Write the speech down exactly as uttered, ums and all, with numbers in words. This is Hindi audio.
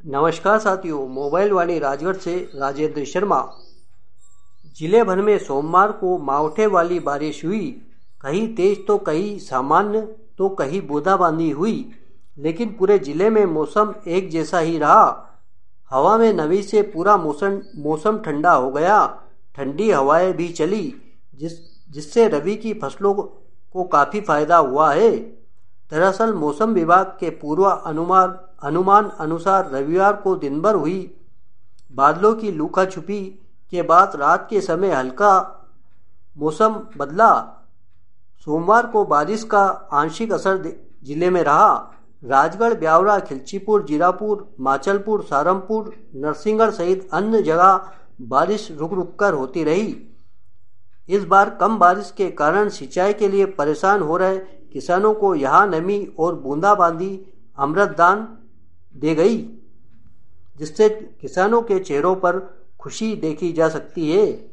नमस्कार साथियों, मोबाइल वाणी राजगढ़ से राजेंद्र शर्मा। जिले भर में सोमवार को मावठे वाली बारिश हुई। कहीं तेज तो कहीं सामान्य तो कहीं बूंदाबांदी हुई, लेकिन पूरे जिले में मौसम एक जैसा ही रहा। हवा में नमी से पूरा मौसम मौसम ठंडा हो गया। ठंडी हवाएं भी चली, जिस जिससे रबी की फसलों को काफ़ी फायदा हुआ है। दरअसल मौसम विभाग के पूर्व अनुमान अनुमान अनुसार रविवार को दिन भर हुई बादलों की लुका छुपी के बाद रात के समय हल्का मौसम बदला। सोमवार को बारिश का आंशिक असर जिले में रहा। राजगढ़, ब्यावरा, खिलचीपुर, जीरापुर, माचलपुर, सारमपुर, नरसिंहगढ़ सहित अन्य जगह बारिश रुक रुक कर होती रही। इस बार कम बारिश के कारण सिंचाई के लिए परेशान हो रहे किसानों को यहाँ नमी और बूंदाबांदी अमृतदान दे गई, जिससे किसानों के चेहरों पर खुशी देखी जा सकती है।